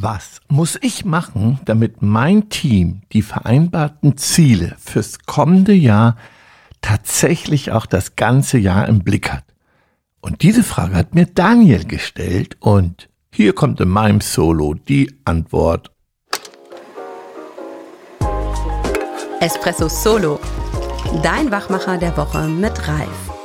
Was muss ich machen, damit mein Team die vereinbarten Ziele fürs kommende Jahr tatsächlich auch das ganze Jahr im Blick hat? Und diese Frage hat mir Daniel gestellt und hier kommt in meinem Solo die Antwort. Espresso Solo, dein Wachmacher der Woche mit Ralf.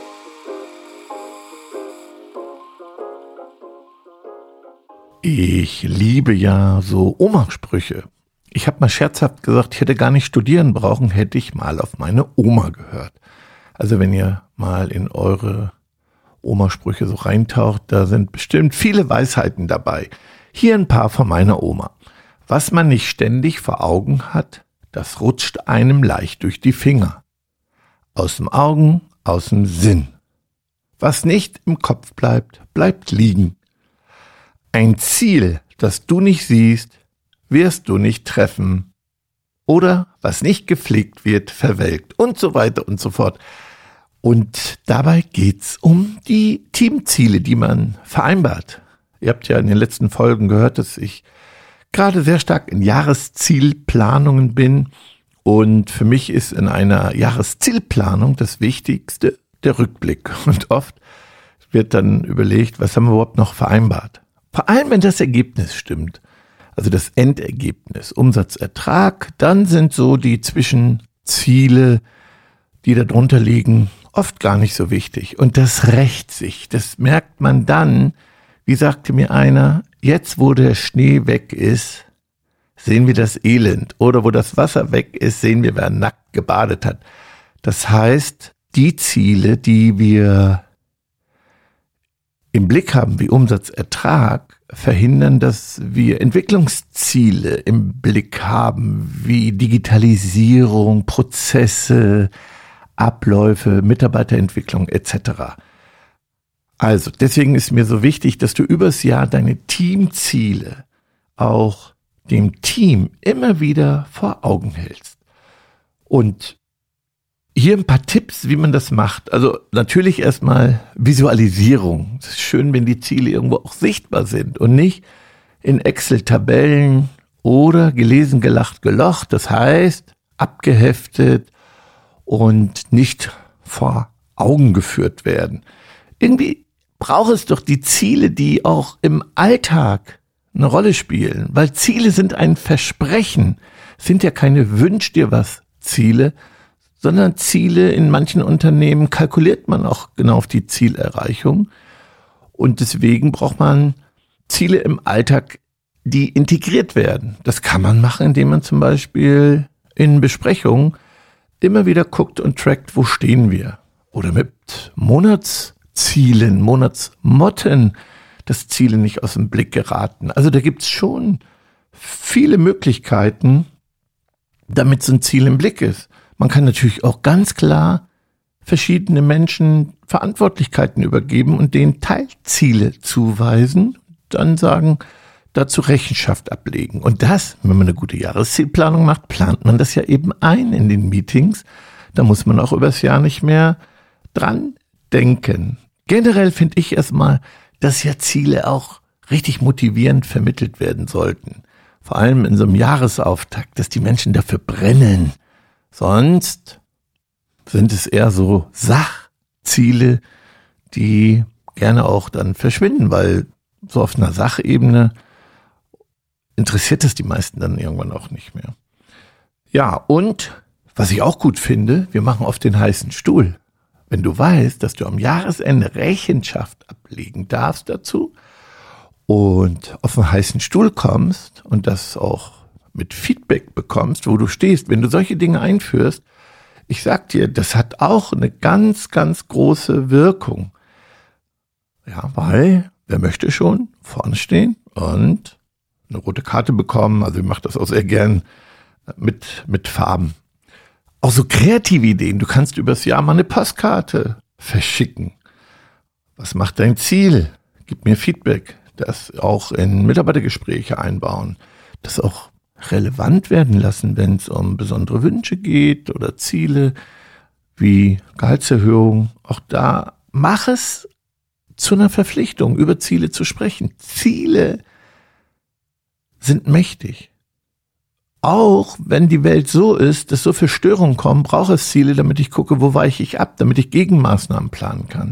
Ich liebe ja so Oma-Sprüche. Ich habe mal scherzhaft gesagt, ich hätte gar nicht studieren brauchen, hätte ich mal auf meine Oma gehört. Also wenn ihr mal in eure Oma-Sprüche so reintaucht, da sind bestimmt viele Weisheiten dabei. Hier ein paar von meiner Oma. Was man nicht ständig vor Augen hat, das rutscht einem leicht durch die Finger. Aus dem Augen, aus dem Sinn. Was nicht im Kopf bleibt, bleibt liegen. Ein Ziel, das du nicht siehst, wirst du nicht treffen. Oder was nicht gepflegt wird, verwelkt und so weiter und so fort. Und dabei geht's um die Teamziele, die man vereinbart. Ihr habt ja in den letzten Folgen gehört, dass ich gerade sehr stark in Jahreszielplanungen bin. Und für mich ist in einer Jahreszielplanung das Wichtigste der Rückblick. Und oft wird dann überlegt, was haben wir überhaupt noch vereinbart? Vor allem, wenn das Ergebnis stimmt, also das Endergebnis, Umsatz, Ertrag, dann sind so die Zwischenziele, die da drunter liegen, oft gar nicht so wichtig. Und das rächt sich, das merkt man dann, wie sagte mir einer, jetzt wo der Schnee weg ist, sehen wir das Elend. Oder wo das Wasser weg ist, sehen wir, wer nackt gebadet hat. Das heißt, die Ziele, die wir im Blick haben, wie Umsatzertrag, verhindern, dass wir Entwicklungsziele im Blick haben, wie Digitalisierung, Prozesse, Abläufe, Mitarbeiterentwicklung etc. Also, deswegen ist mir so wichtig, dass du übers Jahr deine Teamziele auch dem Team immer wieder vor Augen hältst. Und hier ein paar Tipps, wie man das macht. Also natürlich erstmal Visualisierung. Es ist schön, wenn die Ziele irgendwo auch sichtbar sind und nicht in Excel-Tabellen oder gelesen, gelacht, gelocht. Das heißt, abgeheftet und nicht vor Augen geführt werden. Irgendwie braucht es doch die Ziele, die auch im Alltag eine Rolle spielen. Weil Ziele sind ein Versprechen, sind ja keine Wünsch dir was Ziele, sondern Ziele in manchen Unternehmen kalkuliert man auch genau auf die Zielerreichung. Und deswegen braucht man Ziele im Alltag, die integriert werden. Das kann man machen, indem man zum Beispiel in Besprechungen immer wieder guckt und trackt, wo stehen wir. Oder mit Monatszielen, Monatsmotten, dass Ziele nicht aus dem Blick geraten. Also da gibt's schon viele Möglichkeiten, damit so ein Ziel im Blick ist. Man kann natürlich auch ganz klar verschiedene Menschen Verantwortlichkeiten übergeben und denen Teilziele zuweisen, dann sagen, dazu Rechenschaft ablegen. Und das, wenn man eine gute Jahreszielplanung macht, plant man das ja eben ein in den Meetings. Da muss man auch übers Jahr nicht mehr dran denken. Generell finde ich erstmal, dass ja Ziele auch richtig motivierend vermittelt werden sollten. Vor allem in so einem Jahresauftakt, dass die Menschen dafür brennen. Sonst sind es eher so Sachziele, die gerne auch dann verschwinden, weil so auf einer Sachebene interessiert es die meisten dann irgendwann auch nicht mehr. Ja, und was ich auch gut finde, wir machen oft den heißen Stuhl. Wenn du weißt, dass du am Jahresende Rechenschaft ablegen darfst dazu und auf den heißen Stuhl kommst und das auch mit Feedback bekommst, wo du stehst, wenn du solche Dinge einführst, ich sag dir, das hat auch eine ganz, ganz große Wirkung. Ja, weil, wer möchte schon vorne stehen und eine rote Karte bekommen, also ich mache das auch sehr gern mit Farben. Auch so kreative Ideen, du kannst übers Jahr mal eine Postkarte verschicken. Was macht dein Ziel? Gib mir Feedback, das auch in Mitarbeitergespräche einbauen, das auch relevant werden lassen, wenn es um besondere Wünsche geht oder Ziele wie Gehaltserhöhung. Auch da mach es zu einer Verpflichtung, über Ziele zu sprechen. Ziele sind mächtig. Auch wenn die Welt so ist, dass so viele Störungen kommen, brauche es Ziele, damit ich gucke, wo weiche ich ab, damit ich Gegenmaßnahmen planen kann.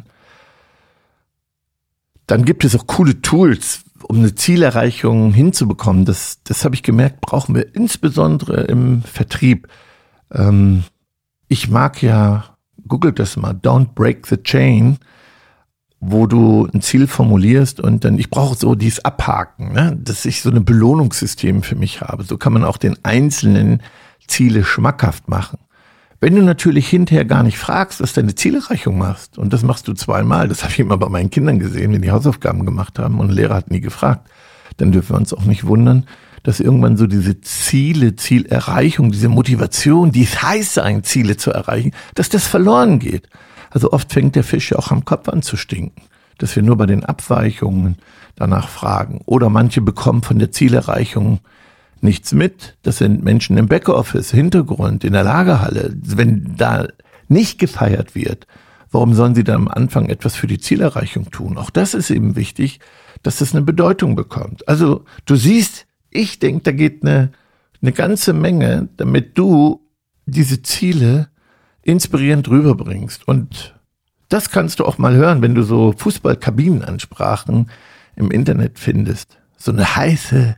Dann gibt es auch coole Tools, um eine Zielerreichung hinzubekommen. Das habe ich gemerkt, brauchen wir insbesondere im Vertrieb. Ich mag ja, googelt das mal, Don't Break the Chain, wo du ein Ziel formulierst und dann, ich brauche so dieses Abhaken, ne? Dass ich so ein Belohnungssystem für mich habe. So kann man auch den einzelnen Ziele schmackhaft machen. Wenn du natürlich hinterher gar nicht fragst, was deine Zielerreichung machst, und das machst du 2-mal, das habe ich immer bei meinen Kindern gesehen, wenn die Hausaufgaben gemacht haben und ein Lehrer hat nie gefragt, dann dürfen wir uns auch nicht wundern, dass irgendwann so diese Zielerreichung, diese Motivation, dieses Heißsein, Ziele zu erreichen, dass das verloren geht. Also oft fängt der Fisch ja auch am Kopf an zu stinken, dass wir nur bei den Abweichungen danach fragen. Oder manche bekommen von der Zielerreichung nichts mit. Das sind Menschen im Backoffice, Hintergrund, in der Lagerhalle. Wenn da nicht gefeiert wird, warum sollen sie dann am Anfang etwas für die Zielerreichung tun? Auch das ist eben wichtig, dass das eine Bedeutung bekommt. Also du siehst, ich denke, da geht eine ganze Menge, damit du diese Ziele inspirierend rüberbringst. Und das kannst du auch mal hören, wenn du so Fußballkabinenansprachen im Internet findest. So eine heiße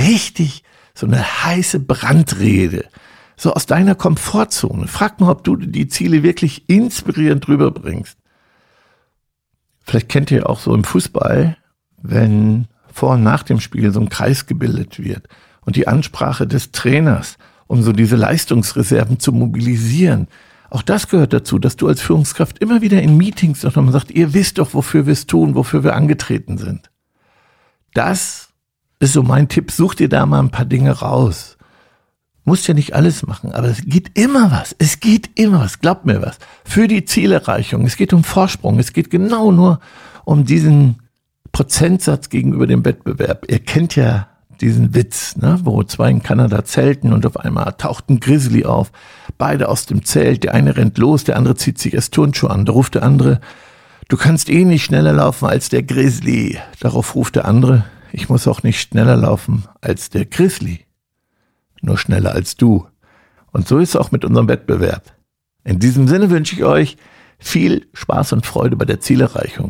Brandrede. So aus deiner Komfortzone. Frag mal, ob du die Ziele wirklich inspirierend rüberbringst. Vielleicht kennt ihr auch so im Fußball, wenn vor und nach dem Spiel so ein Kreis gebildet wird und die Ansprache des Trainers, um so diese Leistungsreserven zu mobilisieren. Auch das gehört dazu, dass du als Führungskraft immer wieder in Meetings noch mal sagst, ihr wisst doch, wofür wir es tun, wofür wir angetreten sind. Das ist so mein Tipp, such dir da mal ein paar Dinge raus. Musst ja nicht alles machen, aber es geht immer was. Glaubt mir was. Für die Zielerreichung. Es geht um Vorsprung. Es geht genau nur um diesen Prozentsatz gegenüber dem Wettbewerb. Ihr kennt ja diesen Witz, ne, wo 2 in Kanada zelten und auf einmal taucht ein Grizzly auf. Beide aus dem Zelt. Der eine rennt los, der andere zieht sich erst Turnschuhe an. Da ruft der andere, du kannst eh nicht schneller laufen als der Grizzly. Darauf ruft der andere, ich muss auch nicht schneller laufen als der Grizzly. Nur schneller als du. Und so ist es auch mit unserem Wettbewerb. In diesem Sinne wünsche ich euch viel Spaß und Freude bei der Zielerreichung.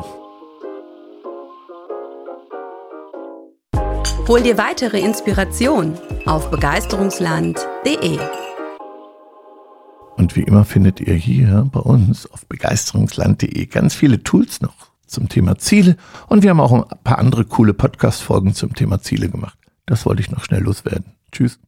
Hol dir weitere Inspiration auf begeisterungsland.de. Und wie immer findet ihr hier bei uns auf begeisterungsland.de ganz viele Tools noch zum Thema Ziele. Und wir haben auch ein paar andere coole Podcast-Folgen zum Thema Ziele gemacht. Das wollte ich noch schnell loswerden. Tschüss.